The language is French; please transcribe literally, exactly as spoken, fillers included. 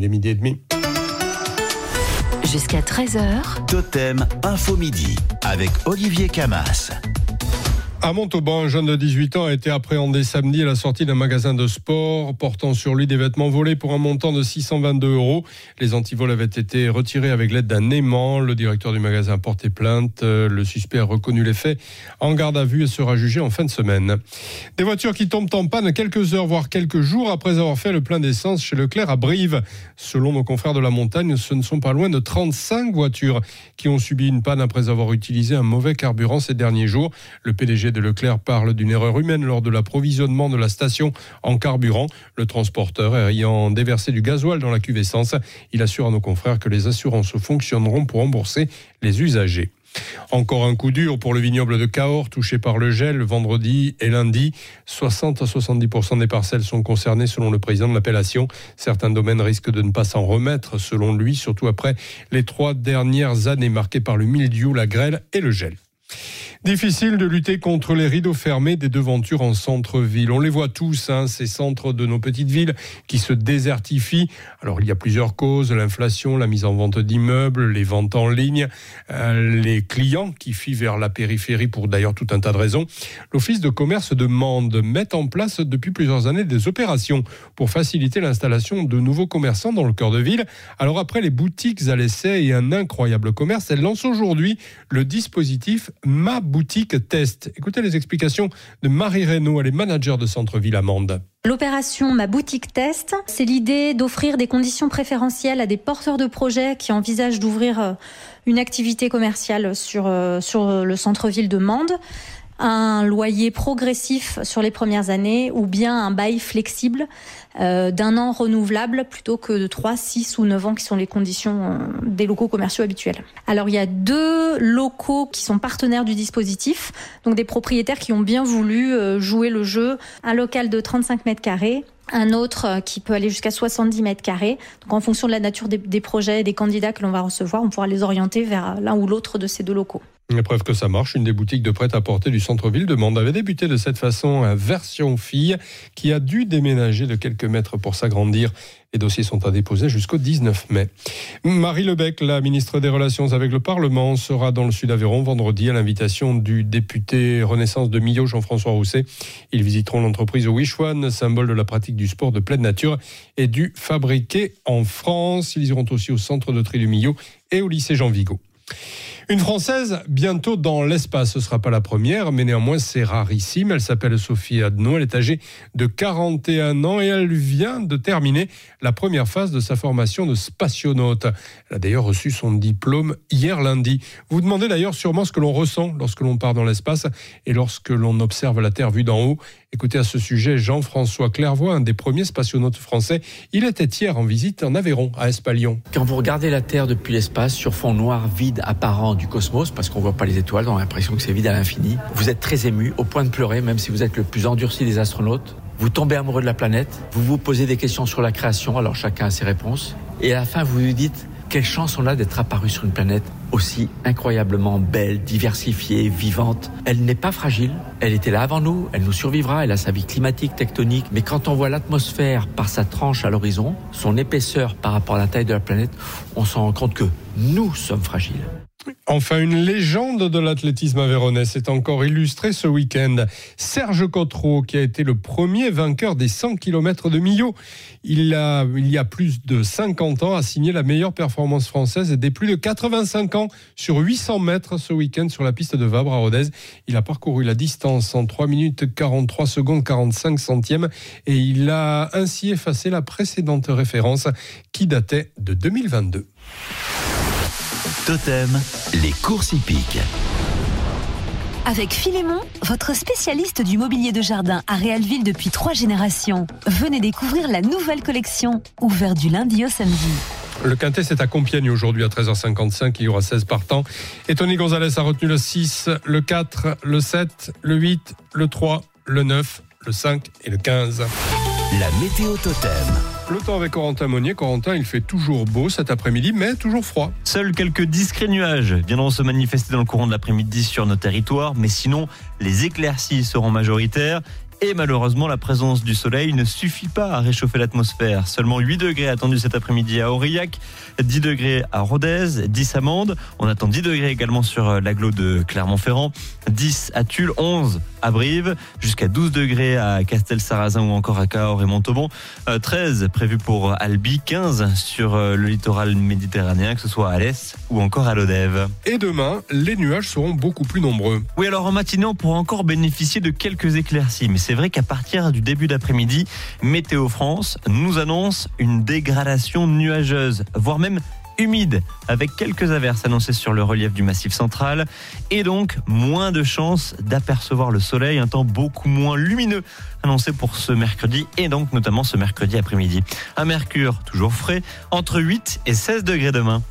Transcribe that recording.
il est midi et demi. Jusqu'à treize heures. Totem Info Midi avec Olivier Camas. À Montauban, un jeune de dix-huit ans a été appréhendé samedi à la sortie d'un magasin de sport, portant sur lui des vêtements volés pour un montant de six cent vingt-deux euros. Les antivols avaient été retirés avec l'aide d'un aimant. Le directeur du magasin a porté plainte. Le suspect a reconnu les faits en garde à vue et sera jugé en fin de semaine. Des voitures qui tombent en panne quelques heures, voire quelques jours après avoir fait le plein d'essence chez Leclerc à Brive. Selon nos confrères de la montagne, ce ne sont pas loin de trente-cinq voitures qui ont subi une panne après avoir utilisé un mauvais carburant ces derniers jours. Le P D G de Leclerc parle d'une erreur humaine lors de l'approvisionnement de la station en carburant. Le transporteur ayant déversé du gasoil dans la cuve essence, il assure à nos confrères que les assurances fonctionneront pour rembourser les usagers. Encore un coup dur pour le vignoble de Cahors, touché par le gel vendredi et lundi. soixante à soixante-dix pour cent des parcelles sont concernées selon le président de l'appellation. Certains domaines risquent de ne pas s'en remettre selon lui, surtout après les trois dernières années marquées par le mildiou, la grêle et le gel. Difficile de lutter contre les rideaux fermés des devantures en centre-ville. On les voit tous, hein, ces centres de nos petites villes qui se désertifient. Alors, il y a plusieurs causes, l'inflation, la mise en vente d'immeubles, les ventes en ligne, euh, les clients qui fuient vers la périphérie pour d'ailleurs tout un tas de raisons. L'Office de commerce de Mende met en place depuis plusieurs années des opérations pour faciliter l'installation de nouveaux commerçants dans le cœur de ville. Alors, après les boutiques à l'essai et un incroyable commerce, elle lance aujourd'hui le dispositif Ma Boutique Test. Écoutez les explications de Marie Reynaud, elle est manager de centre-ville à Mende. L'opération Ma Boutique Test, c'est l'idée d'offrir des conditions préférentielles à des porteurs de projets qui envisagent d'ouvrir une activité commerciale sur, sur le centre-ville de Mende. Un loyer progressif sur les premières années ou bien un bail flexible euh, d'un an renouvelable plutôt que de trois, six ou neuf ans qui sont les conditions euh, des locaux commerciaux habituels. Alors il y a deux locaux qui sont partenaires du dispositif, donc des propriétaires qui ont bien voulu euh, jouer le jeu. Un local de trente-cinq mètres carrés, un autre qui peut aller jusqu'à soixante-dix mètres carrés. Donc en fonction de la nature des, des projets et des candidats que l'on va recevoir, on pourra les orienter vers l'un ou l'autre de ces deux locaux. La preuve que ça marche, une des boutiques de prêt-à-porter du centre-ville de Mende avait débuté de cette façon à version fille qui a dû déménager de quelques mètres pour s'agrandir. Les dossiers sont à déposer jusqu'au dix-neuf mai. Marie Lebec, la ministre des Relations avec le Parlement, sera dans le Sud-Aveyron vendredi à l'invitation du député Renaissance de Millau, Jean-François Rousset. Ils visiteront l'entreprise Wish One, symbole de la pratique du sport de pleine nature et du fabriqué en France. Ils iront aussi au centre de tri du Millau et au lycée Jean Vigo. Une Française, bientôt dans l'espace. Ce ne sera pas la première, mais néanmoins, c'est rarissime. Elle s'appelle Sophie Adno. Elle est âgée de quarante et un ans et elle vient de terminer la première phase de sa formation de spationaute. Elle a d'ailleurs reçu son diplôme hier lundi. Vous vous demandez d'ailleurs sûrement ce que l'on ressent lorsque l'on part dans l'espace et lorsque l'on observe la Terre vue d'en haut. Écoutez à ce sujet Jean-François Clairvoy, un des premiers spationautes français. Il était hier en visite en Aveyron, à Espalion. Quand vous regardez la Terre depuis l'espace, sur fond noir vide apparent du cosmos, parce qu'on ne voit pas les étoiles, on a l'impression que c'est vide à l'infini, vous êtes très ému, au point de pleurer, même si vous êtes le plus endurci des astronautes. Vous tombez amoureux de la planète, vous vous posez des questions sur la création, alors chacun a ses réponses. Et à la fin, vous vous dites, quelle chance on a d'être apparu sur une planète aussi incroyablement belle, diversifiée, vivante. Elle n'est pas fragile, elle était là avant nous, elle nous survivra, elle a sa vie climatique, tectonique. Mais quand on voit l'atmosphère par sa tranche à l'horizon, son épaisseur par rapport à la taille de la planète, on s'en rend compte que nous sommes fragiles. Enfin, une légende de l'athlétisme aveyronnais s'est encore illustrée ce week-end. Serge Cottereau, qui a été le premier vainqueur des cent kilomètres de Millau. Il, a, il y a plus de cinquante ans, a signé la meilleure performance française et des plus de quatre-vingt-cinq ans sur huit cents mètres ce week-end sur la piste de Vabre à Rodez. Il a parcouru la distance en trois minutes quarante-trois secondes quarante-cinq centièmes et il a ainsi effacé la précédente référence qui datait de deux mille vingt-deux. Totem, les courses hippiques. Avec Philémon, votre spécialiste du mobilier de jardin à Réalville depuis trois générations. Venez découvrir la nouvelle collection, ouverte du lundi au samedi. Le Quintet, c'est à Compiègne aujourd'hui à treize heures cinquante-cinq. Il y aura seize partants. Et Tony Gonzalez a retenu le six, le quatre, le sept, le huit, le trois, le neuf, le cinq et le quinze. La météo Totem. Le temps avec Corentin Monnier. Corentin, il fait toujours beau cet après-midi, mais toujours froid. Seuls quelques discrets nuages viendront se manifester dans le courant de l'après-midi sur nos territoires, mais sinon, les éclaircies seront majoritaires. Et malheureusement, la présence du soleil ne suffit pas à réchauffer l'atmosphère. Seulement huit degrés attendus cet après-midi à Aurillac, dix degrés à Rodez, dix à Mende. On attend dix degrés également sur l'agglo de Clermont-Ferrand, dix à Tulle, onze à Brive, jusqu'à douze degrés à Castel-Sarrazin ou encore à Cahors et Montauban, treize prévus pour Albi, quinze sur le littoral méditerranéen, que ce soit à l'Est ou encore à l'Odève. Et demain, les nuages seront beaucoup plus nombreux. Oui, alors en matinée, on pourra encore bénéficier de quelques éclaircies, mais c'est vrai qu'à partir du début d'après-midi, Météo France nous annonce une dégradation nuageuse, voire même humide, avec quelques averses annoncées sur le relief du Massif central, et donc moins de chances d'apercevoir le soleil, un temps beaucoup moins lumineux annoncé pour ce mercredi, et donc notamment ce mercredi après-midi. Un mercure toujours frais, entre huit et seize degrés demain.